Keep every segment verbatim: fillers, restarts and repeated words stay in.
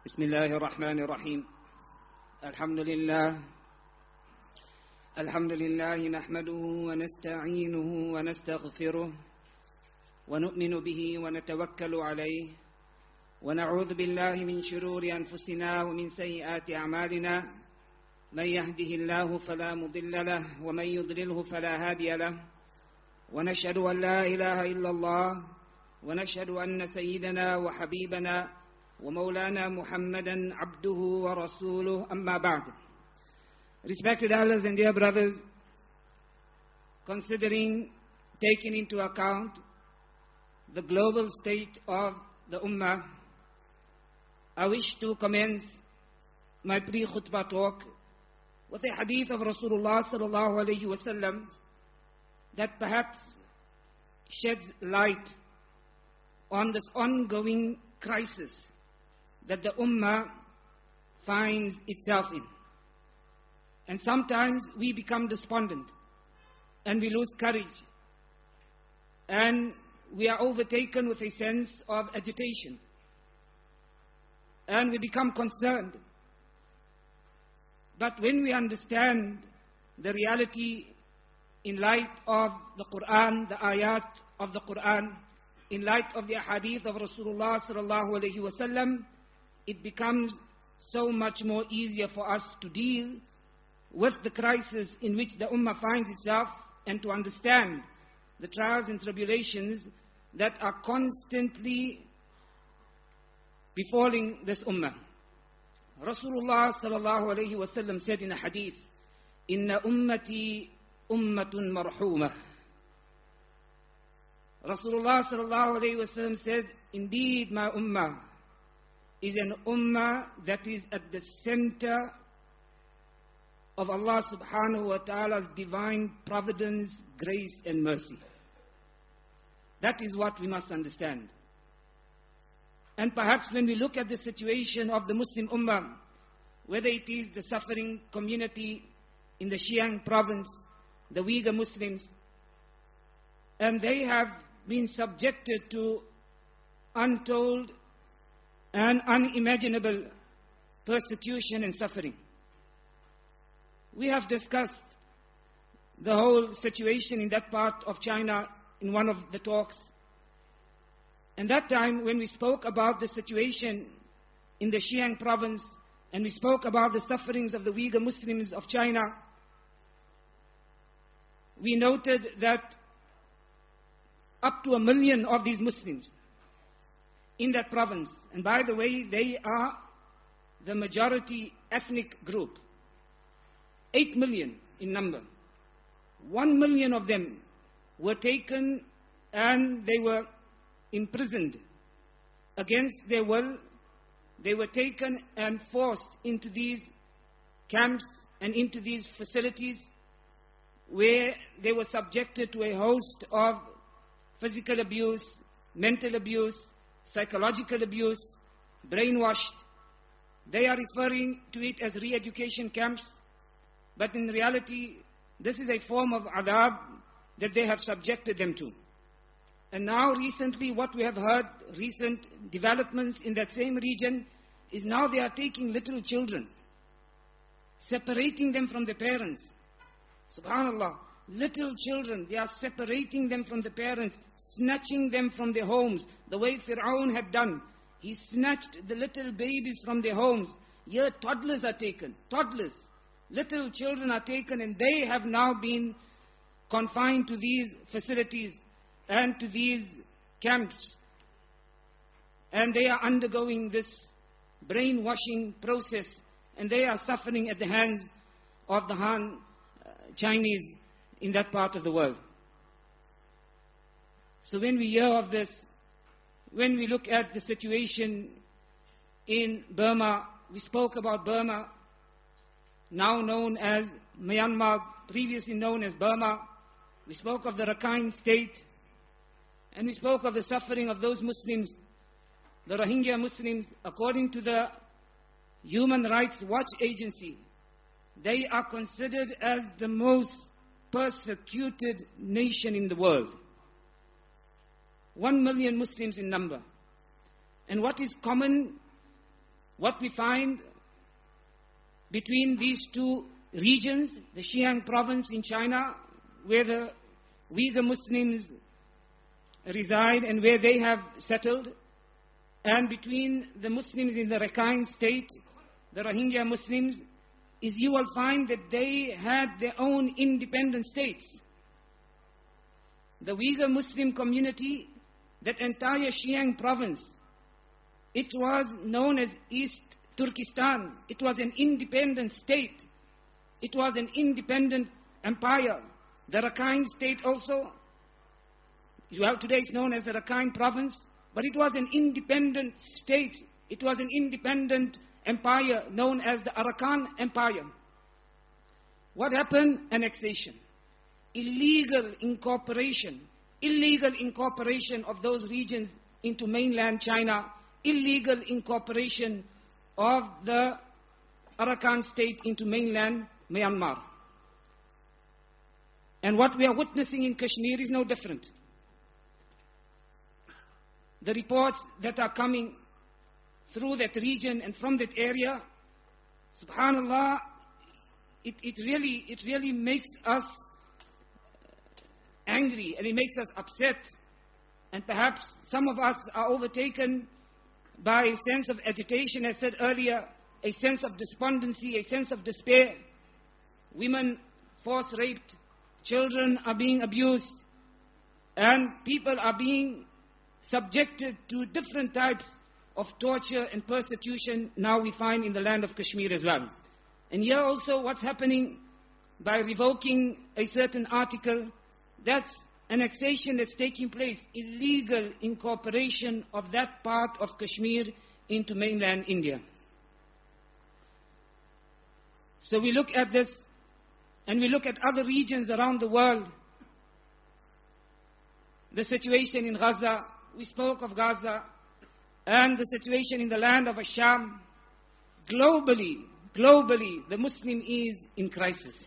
بسم الله الرحمن الرحيم. الحمد لله الحمد لله نحمده ونستعينه ونستغفره ونؤمن به ونتوكل عليه ونعوذ بالله من شرور أنفسنا ومن سيئات أعمالنا. من يهده الله فلا مضل له ومن يضلله فلا هادي له، ونشهد أن لا إله إلا الله ونشهد أن سيدنا وحبيبنا ومولانا محمدا عبده ورسوله. أما بعد. Respected elders and dear brothers, considering, taking into account the global state of the Ummah, I wish to commence my pre-khutbah talk with a hadith of Rasulullah sallallahu alayhi wa sallam that perhaps sheds light on this ongoing crisis that the Ummah finds itself in. And sometimes we become despondent and we lose courage and we are overtaken with a sense of agitation and we become concerned. But when we understand the reality in light of the Quran, the ayat of the Quran, in light of the hadith of Rasulullah sallallahu alayhi wa sallam, it becomes so much more easier for us to deal with the crisis in which the Ummah finds itself and to understand the trials and tribulations that are constantly befalling this Ummah. Rasulullah sallallahu alayhi wa sallam said in a hadith, "Inna ummati ummatun marhumah." Rasulullah sallallahu alayhi wa sallam said, "Indeed, my Ummah is an Ummah that is at the center of Allah subhanahu wa ta'ala's divine providence, grace and mercy." That is what we must understand. And perhaps when we look at the situation of the Muslim Ummah, whether it is the suffering community in the Xinjiang province, the Uyghur Muslims, and they have been subjected to untold and unimaginable persecution and suffering. We have discussed the whole situation in that part of China in one of the talks. And that time when we spoke about the situation in the Xinjiang province and we spoke about the sufferings of the Uyghur Muslims of China, we noted that up to a million of these Muslims in that province, and by the way, they are the majority ethnic group, eight million in number. One million of them were taken and they were imprisoned against their will. They were taken and forced into these camps and into these facilities where they were subjected to a host of physical abuse, mental abuse, psychological abuse, brainwashed. They are referring to it as re-education camps, but in reality, this is a form of adab that they have subjected them to. And now recently what we have heard, recent developments in that same region, is now they are taking little children, separating them from their parents. Subhanallah, little children, they are separating them from the parents, snatching them from their homes, the way Fir'aun had done. He snatched the little babies from their homes. Here toddlers are taken, toddlers. Little children are taken and they have now been confined to these facilities and to these camps. And they are undergoing this brainwashing process and they are suffering at the hands of the Han uh, Chinese in that part of the world. So when we hear of this, when we look at the situation in Burma, we spoke about Burma, now known as Myanmar, previously known as Burma. We spoke of the Rakhine state, and we spoke of the suffering of those Muslims, the Rohingya Muslims. According to the Human Rights Watch Agency, they are considered as the most persecuted nation in the world. One million Muslims in number. And what is common what we find between these two regions, the Xinjiang province in China, where the Uyghur Muslims reside and where they have settled, and between the Muslims in the Rakhine state, the Rohingya Muslims, is you will find that they had their own independent states. The Uyghur Muslim community, that entire Xinjiang province, it was known as East Turkestan. It was an independent state. It was an independent empire. The Rakhine state also, well, today it's known as the Rakhine province, but it was an independent state. It was an independent empire known as the Arakan Empire. What happened? Annexation. Illegal incorporation. Illegal incorporation of those regions into mainland China. Illegal incorporation of the Arakan state into mainland Myanmar. And what we are witnessing in Kashmir is no different. The reports that are coming through that region and from that area, subhanallah, it, it really it really makes us angry and it makes us upset. And perhaps some of us are overtaken by a sense of agitation, as said earlier, a sense of despondency, a sense of despair. Women force raped, children are being abused, and people are being subjected to different types of torture and persecution now we find in the land of Kashmir as well. And here also what's happening by revoking a certain article, that's annexation that's taking place, illegal incorporation of that part of Kashmir into mainland India. So we look at this and we look at other regions around the world. The situation in Gaza, we spoke of Gaza, and the situation in the land of Asham. Globally, globally, the Muslim is in crisis.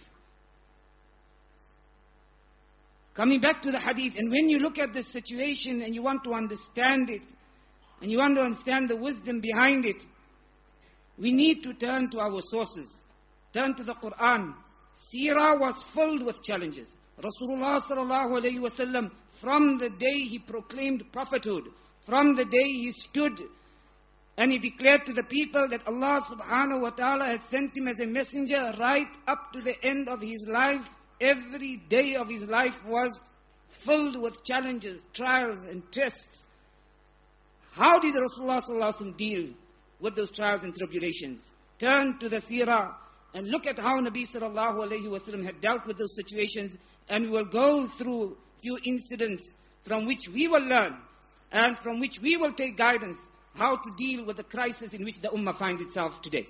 Coming back to the hadith, and when you look at this situation and you want to understand it, and you want to understand the wisdom behind it, we need to turn to our sources, turn to the Quran. Seerah was filled with challenges. Rasulullah sallallahu alayhi wa sallam, from the day he proclaimed prophethood, from the day he stood and he declared to the people that Allah subhanahu wa ta'ala had sent him as a messenger right up to the end of his life, every day of his life was filled with challenges, trials and tests. How did Rasulullah sallallahu alayhi wa sallam deal with those trials and tribulations? Turn to the seerah and look at how Nabi sallallahu alayhi wa sallam had dealt with those situations, and we will go through few incidents from which we will learn and from which we will take guidance how to deal with the crisis in which the ummah finds itself today.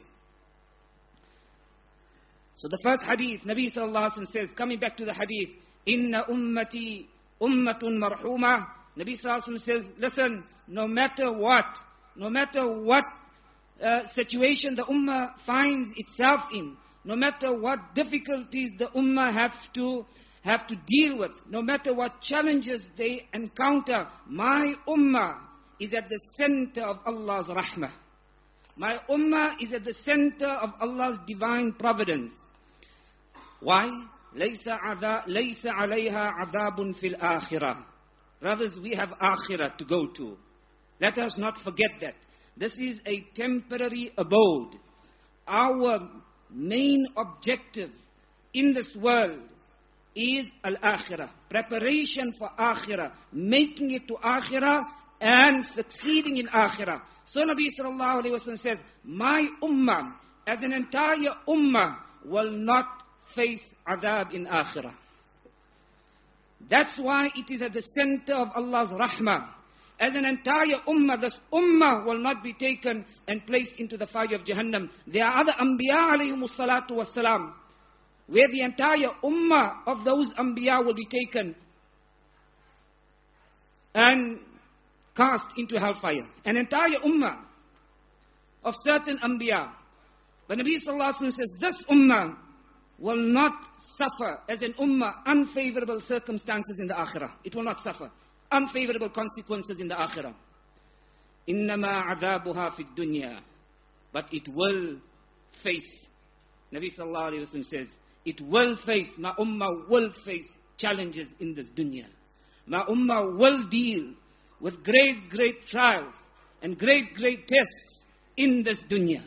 So the first hadith, Nabi sallallahu alayhi wa sallam says, coming back to the hadith, Inna ummati ummatun marhumah. Nabi sallallahu alayhi wa sallam says, listen, no matter what, no matter what uh, situation the ummah finds itself in, no matter what difficulties the ummah have to have to deal with, no matter what challenges they encounter, my ummah is at the center of Allah's rahmah. My ummah is at the center of Allah's divine providence. Why? لَيْسَ عَلَيْهَا عَذَابٌ فِي الْآخِرَةِ. Brothers, we have akhirah to go to. Let us not forget that. This is a temporary abode. Our main objective in this world is al-akhirah. Preparation for akhirah. Making it to akhirah and succeeding in akhirah. So Nabi sallallahu alayhi wa sallam says, my ummah as an entire ummah will not face adab in akhirah. That's why it is at the center of Allah's rahmah. As an entire ummah, this ummah will not be taken and placed into the fire of Jahannam. There are other anbiya alayhimus salatu wassalam, where the entire ummah of those anbiya will be taken and cast into hellfire. An entire ummah of certain anbiya. But Nabi sallallahu alayhi wa sallam says, this ummah will not suffer as an ummah unfavorable circumstances in the akhirah. It will not suffer unfavorable consequences in the akhirah. إِنَّمَا عَذَابُهَا فِي الدُّنْيَا. but it will face. Nabi sallallahu alayhi wa sallam says, it will face, my ummah will face challenges in this dunya. My ummah will deal with great, great trials and great, great tests in this dunya.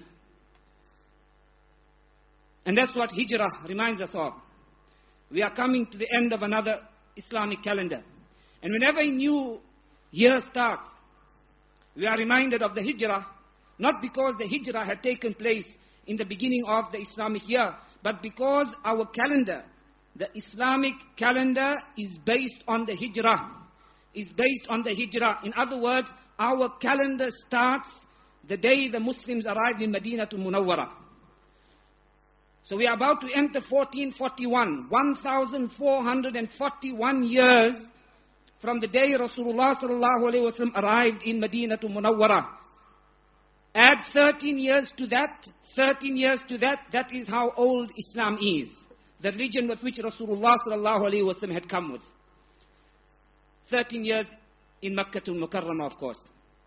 And that's what Hijrah reminds us of. We are coming to the end of another Islamic calendar. And whenever a new year starts, we are reminded of the Hijrah, not because the Hijrah had taken place in the beginning of the Islamic year, but because our calendar, the Islamic calendar, is based on the Hijrah, is based on the Hijrah. In other words, our calendar starts the day the Muslims arrived in Medina to Munawwara. So we are about to enter fourteen forty-one, one thousand four hundred forty-one years from the day Rasulullah sallallahu alaihi wasallam arrived in Medina to Munawwara. Add thirteen years to that, thirteen years to that, that is how old Islam is. The religion with which Rasulullah sallallahu alaihi wasallam had come with. thirteen years in Makkah al-Mukarramah, of course.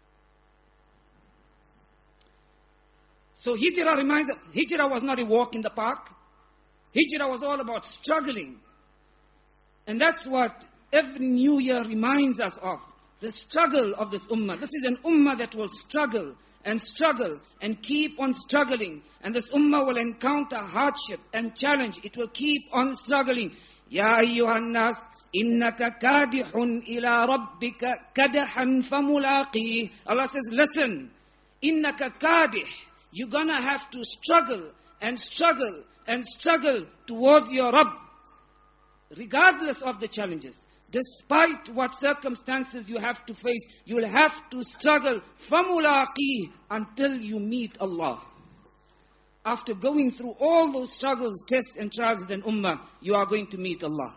So Hijrah reminds us, Hijrah was not a walk in the park. Hijrah was all about struggling. And that's what every new year reminds us of. The struggle of this ummah. This is an ummah that will struggle and struggle and keep on struggling. And this ummah will encounter hardship and challenge. It will keep on struggling. Ya ayyuhan nas, innaka kadihun ila rabbika kadahan famulaqih. Allah says, listen, innaka kadih. You're going to have to struggle and struggle and struggle towards your Rabb, regardless of the challenges. Despite what circumstances you have to face, you'll have to struggle famulaqih until you meet Allah. After going through all those struggles, tests and trials in ummah, you are going to meet Allah.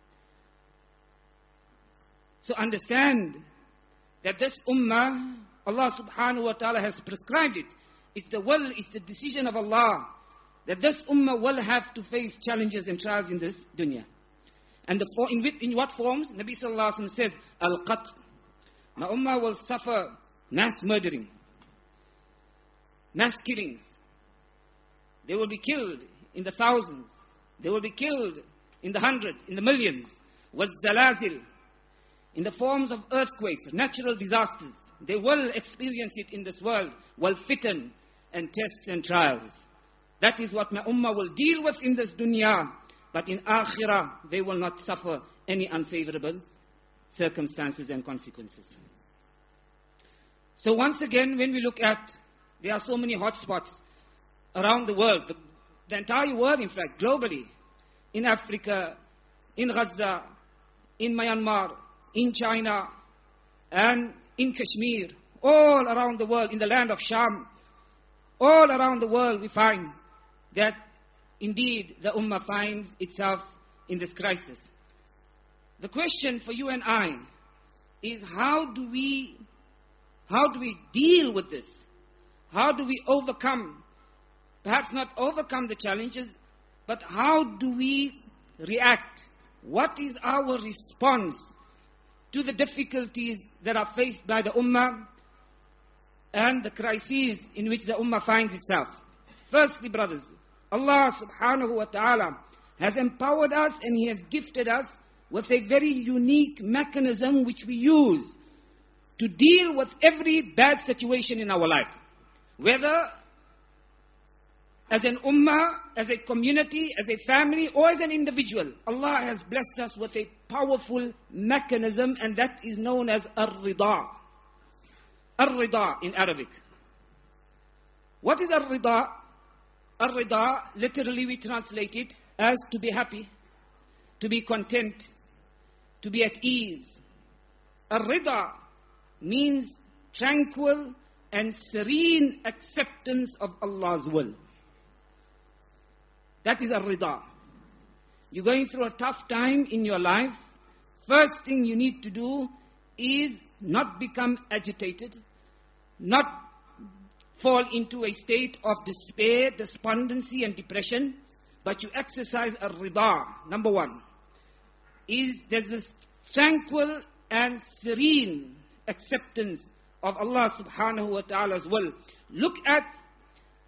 So understand that this ummah, Allah subhanahu wa ta'ala has prescribed it. It's the will, it's the decision of Allah that this ummah will have to face challenges and trials in this dunya. And the, in, in what forms? Nabi sallallahu alaihi wasallam says, Al-Qatl. My ummah will suffer mass murdering, mass killings. They will be killed in the thousands. They will be killed in the hundreds, in the millions. Wal-Zalazil. In the forms of earthquakes, natural disasters. They will experience it in this world. Wal-Fitan. And tests and trials. That is what my ummah will deal with in this dunya. But in akhirah, they will not suffer any unfavorable circumstances and consequences. So once again, when we look at, there are so many hotspots around the world, the, the entire world in fact, globally, in Africa, in Gaza, in Myanmar, in China, and in Kashmir, all around the world, in the land of Sham, all around the world we find that indeed the ummah finds itself in this crisis. The question for you and I is how do we, how do we deal with this? How do we overcome, perhaps not overcome the challenges, but how do we react? What is our response to the difficulties that are faced by the ummah and the crises in which the ummah finds itself? Firstly, brothers, Allah subhanahu wa ta'ala has empowered us and He has gifted us with a very unique mechanism which we use to deal with every bad situation in our life. Whether as an ummah, as a community, as a family, or as an individual, Allah has blessed us with a powerful mechanism, and that is known as ar-rida. Ar-rida in Arabic. What is ar-rida? Ar-rida, literally we translate it as to be happy, to be content, to be at ease. Ar-rida means tranquil and serene acceptance of Allah's will. That is ar-rida. You're going through a tough time in your life. First thing you need to do is not become agitated, not fall into a state of despair, despondency and depression, but you exercise ar-rida. Number one is there's this tranquil and serene acceptance of Allah subhanahu wa ta'ala's will. Look at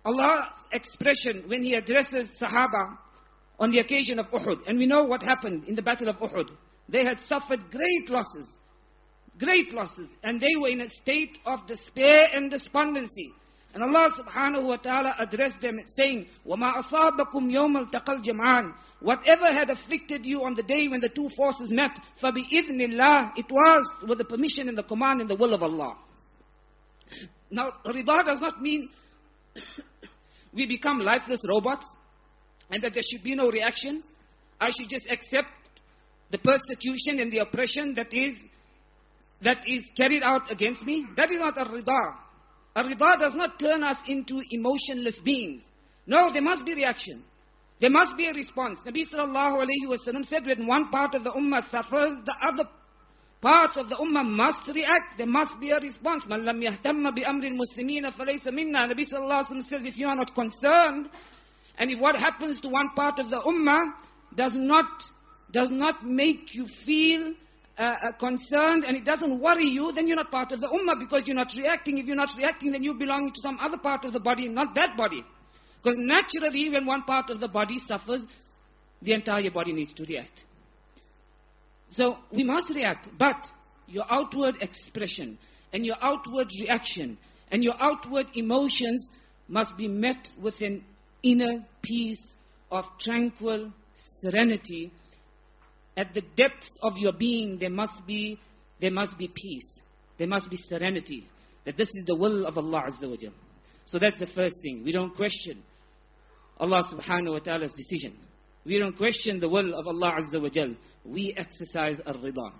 Allah's expression when He addresses Sahaba on the occasion of Uhud. And we know what happened in the battle of Uhud. They had suffered great losses. Great losses. And they were in a state of despair and despondency. And Allah subhanahu wa ta'ala addressed them saying, وَمَا أَصَابَكُمْ يَوْمَ الْتَقَى الْجَمْعَانِ Whatever had afflicted you on the day when the two forces met, فَبِإِذْنِ اللَّهِ It was with the permission and the command and the will of Allah. Now, rida does not mean we become lifeless robots and that there should be no reaction. I should just accept the persecution and the oppression that is that is carried out against me. That is not a rida. A rida does not turn us into emotionless beings. No, there must be reaction. There must be a response. Nabi sallallahu alayhi wa sallam said, when one part of the ummah suffers, the other parts of the ummah must react. There must be a response. مَنْ لَمْ يَهْتَمَّ بِأَمْرِ الْمُسْلِمِينَ فَلَيْسَ مِنَّا. Nabi sallallahu alayhi wa sallam says, if you are not concerned, and if what happens to one part of the ummah does not, does not make you feel uh, uh, concerned, and it doesn't worry you, then you're not part of the ummah, because you're not reacting. If you're not reacting, then you belong to some other part of the body, not that body. Because naturally, when one part of the body suffers, the entire body needs to react. So, we must react, but your outward expression, and your outward reaction, and your outward emotions must be met with an inner peace of tranquil serenity. At the depth of your being, there must be, there must be peace. There must be serenity. That this is the will of Allah Azza wa Jal. So that's the first thing. We don't question Allah subhanahu wa ta'ala's decision. We don't question the will of Allah Azza wa Jal. We exercise ar-rida.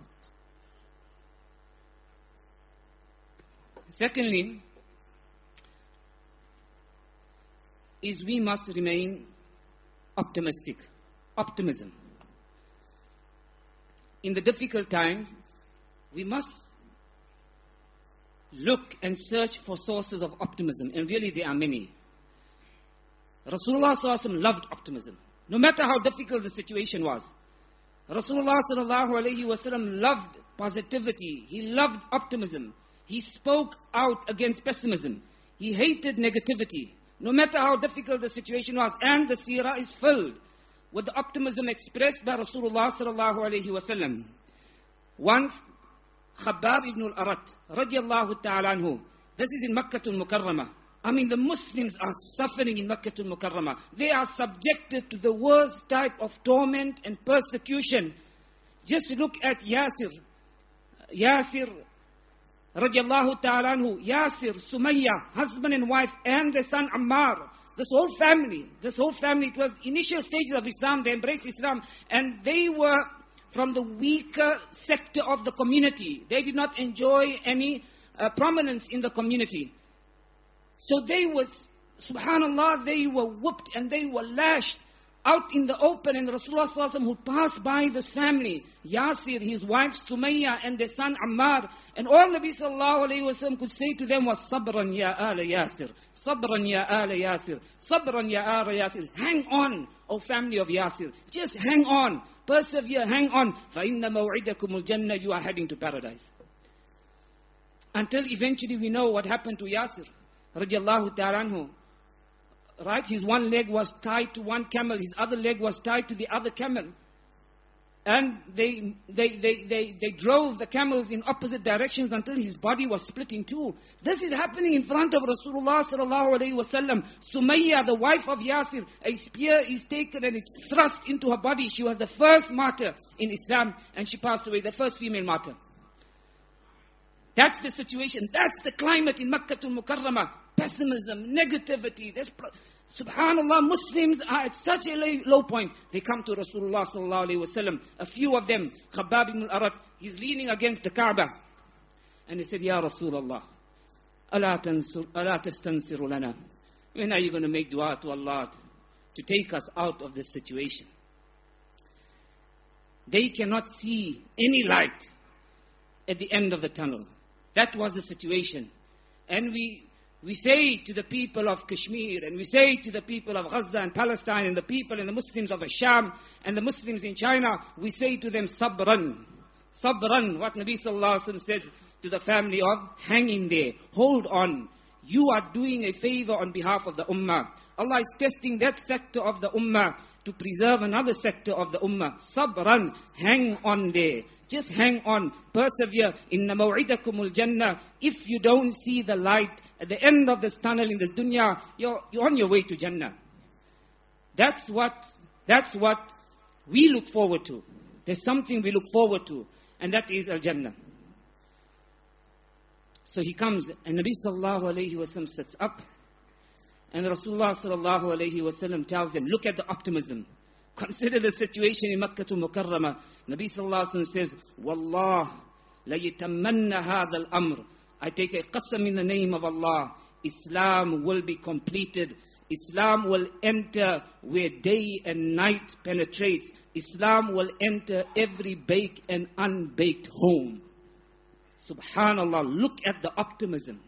Secondly, is we must remain optimistic. Optimism. In the difficult times, we must look and search for sources of optimism. And really there are many. Rasulullah sallallahu alaihi wasallam loved optimism. No matter how difficult the situation was. Rasulullah sallallahu alaihi wasallam loved positivity. He loved optimism. He spoke out against pessimism. He hated negativity. No matter how difficult the situation was. And the seerah is filled with the optimism expressed by Rasulullah sallallahu alaihi wasallam. Once, Khabbab ibn al-Arat, radiallahu ta'ala anhu, this is in Makkah al-Mukarramah. I mean, the Muslims are suffering in Makkah al-Mukarramah. They are subjected to the worst type of torment and persecution. Just look at Yasir. Yasir, radiallahu ta'ala anhu, Yasir, Sumayya, husband and wife, and their son Ammar. This whole family, this whole family, it was initial stages of Islam, they embraced Islam, and they were from the weaker sector of the community. They did not enjoy any uh, prominence in the community. So they were, subhanallah, they were whooped and they were lashed out in the open. And Rasulullah sallallahu alaihi wasallam, who passed by this family, Yasir, his wife Sumayya, and their son Ammar, and all Nabi sallallahu alaihi wasallam could say to them was, Sabran ya ala Yasir, Sabran ya ala Yasir, Sabran ya ala Yasir. Hang on, O family of Yasir. Just hang on, persevere, hang on. فَإِنَّ مَوْعِدَكُمُ الْجَنَّةِ You are heading to paradise. Until eventually we know what happened to Yasir, radiallahu ta'ala anhu. Right, his one leg was tied to one camel, his other leg was tied to the other camel. And they, they, they, they, they drove the camels in opposite directions until his body was split in two. This is happening in front of Rasulullah sallallahu alaihi wasallam. Sumayya, the wife of Yasir, a spear is taken and it's thrust into her body. She was the first martyr in Islam and she passed away, the first female martyr. That's the situation. That's the climate in Makkah al-Mukarramah. Pessimism, negativity. There's pro- Subhanallah, Muslims are at such a low point. They come to Rasulullah sallallahu alaihi wasallam. A few of them, Khabbab ibn al-Arat, he's leaning against the Kaaba. And he said, Ya Rasulullah, ala tastansiru lana. When are you going to make dua to Allah to take us out of this situation? They cannot see any light at the end of the tunnel. That was the situation. And we we say to the people of Kashmir, and we say to the people of Gaza and Palestine, and the people and the Muslims of Asham, and the Muslims in China, we say to them, Sabran. Sabran, what Nabi sallallahu alaihi wasallam says to the family of, hang in there, hold on. you are doing a favor on behalf of the ummah. Allah is testing that sector of the ummah to preserve another sector of the ummah. Sabran, hang on there. Just hang on, persevere. Inna maw'idakumul jannah. If you don't see the light at the end of this tunnel in this dunya, you're, you're on your way to Jannah. That's what, that's what we look forward to. There's something we look forward to, and that is Al-Jannah. So he comes, and Nabi sallallahu alayhi wa sallam sits up, and Rasulullah sallallahu alayhi wa sallam tells him, look at the optimism. Consider the situation in Makkah Mukarramah. Nabi sallallahu alayhi wa sallam says, Wallah, layitammanna hadha al-amr. I take a qasam in the name of Allah. Islam will be completed. Islam will enter where day and night penetrates. Islam will enter every baked and unbaked home. Subhanallah, look at the optimism.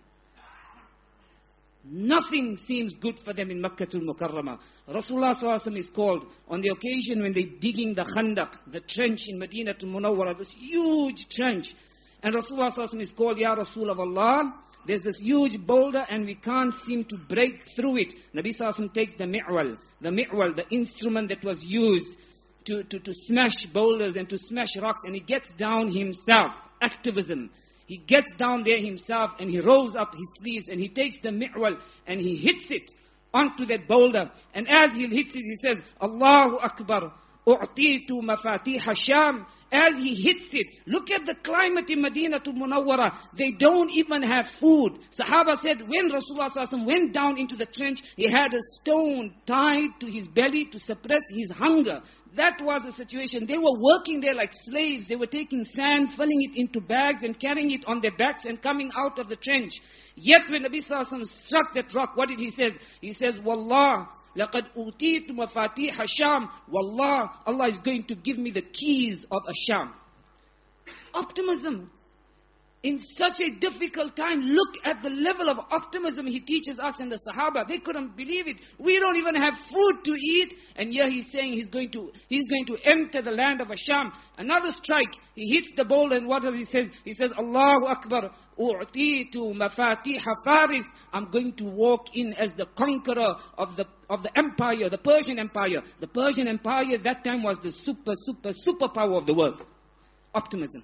Nothing seems good for them in Makkah al-Mukarramah. Rasulullah sallallahu alaihi wasallam is called on the occasion when they're digging the Khandaq, the trench in Medina al-Munawwarah, this huge trench. And Rasulullah sallallahu alaihi wasallam is called, Ya Rasul of Allah, there's this huge boulder and we can't seem to break through it. Nabi sallallahu alaihi wasallam takes the mi'wal, the mi'wal, the instrument that was used to, to, to smash boulders and to smash rocks, and he gets down himself. Activism. He gets down there himself and he rolls up his sleeves and he takes the mi'wal and he hits it onto that boulder. And as he hits it, he says, Allahu Akbar, u'titu mafatih Sham. As he hits it, look at the climate in Medina to Munawwarah. They don't even have food. Sahaba said, when Rasulullah sallallahu alaihi wasallam went down into the trench, he had a stone tied to his belly to suppress his hunger. That was the situation. They were working there like slaves. They were taking sand, filling it into bags and carrying it on their backs and coming out of the trench. Yet when Nabi sallallahu alaihi wasallam struck that rock, what did he say? He says, Wallah, لَقَدْ أُوتِيتُ مَفَاتِيحَ Sham. Wallah, Allah is going to give me the keys of Asham. Optimism. In such a difficult time, look at the level of optimism he teaches us and the Sahaba. They couldn't believe it. We don't even have food to eat. And here he's saying he's going to, he's going to enter the land of Asham. Another strike. He hits the bowl and what does he say? He says, Allahu Akbar, u'titu mafatih Faris. I'm going to walk in as the conqueror of the, of the empire, the Persian Empire. The Persian Empire at that time was the super, super, super power of the world. Optimism.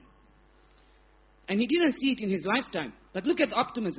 And he didn't see it in his lifetime. But look at the optimism.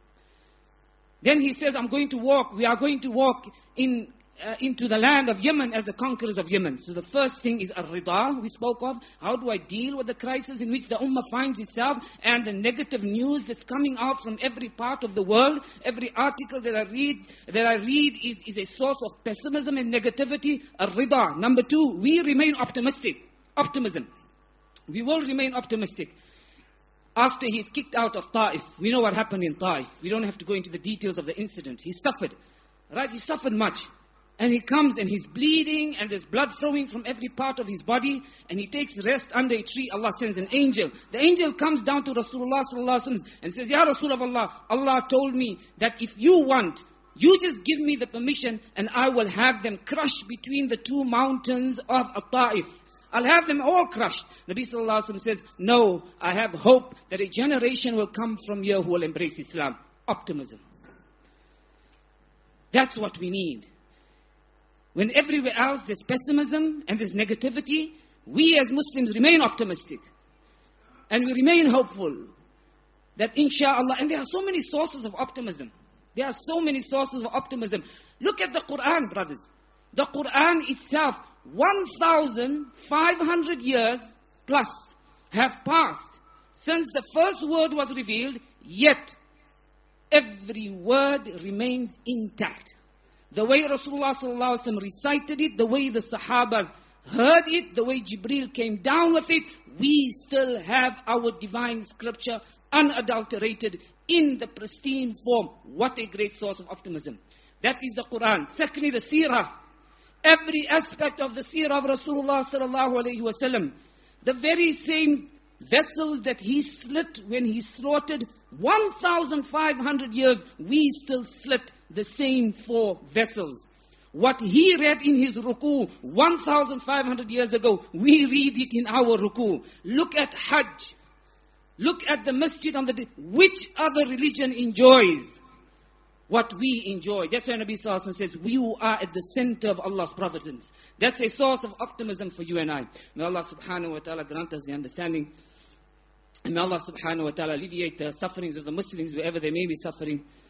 Then he says, I'm going to walk, we are going to walk in uh, into the land of Yemen as the conquerors of Yemen. So the first thing is ar-rida, we spoke of. How do I deal with the crisis in which the ummah finds itself and the negative news that's coming out from every part of the world? Every article that I read, that I read is, is a source of pessimism and negativity. Ar-rida. Number two, we remain optimistic. Optimism. We will remain optimistic. After he's kicked out of Ta'if, we know what happened in Ta'if. We don't have to go into the details of the incident. He suffered. Right? He suffered much. And he comes and he's bleeding and there's blood flowing from every part of his body. And he takes rest under a tree. Allah sends an angel. The angel comes down to Rasulullah sallallahu alaihi wasallam and says, Ya Rasulullah, Allah told me that if you want, you just give me the permission and I will have them crushed between the two mountains of Ta'if. I'll have them all crushed. Nabi sallallahu alaihi wasallam says, no, I have hope that a generation will come from here who will embrace Islam. Optimism. That's what we need. When everywhere else there's pessimism and there's negativity, we as Muslims remain optimistic. And we remain hopeful that inshallah, and there are so many sources of optimism. There are so many sources of optimism. Look at the Quran, brothers. The Quran itself, one thousand five hundred years plus have passed since the first word was revealed, yet every word remains intact. The way Rasulullah sallallahu alaihi wasallam recited it, the way the Sahabas heard it, the way Jibreel came down with it, we still have our divine scripture unadulterated in the pristine form. What a great source of optimism. That is the Quran. Secondly, the Seerah. Every aspect of the seerah of Rasulullah sallallahu alayhi wa sallam. The very same vessels that he slit when he slaughtered one thousand five hundred years, we still slit the same four vessels. What he read in his ruku one thousand five hundred years ago, we read it in our ruku. Look at Hajj. Look at the masjid on the day. Which other religion enjoys what we enjoy. That's why Nabi Sallallahu Alaihi Wasallam says, we who are at the center of Allah's providence. That's a source of optimism for you and I. May Allah subhanahu wa ta'ala grant us the understanding. And may Allah subhanahu wa ta'ala alleviate the sufferings of the Muslims wherever they may be suffering.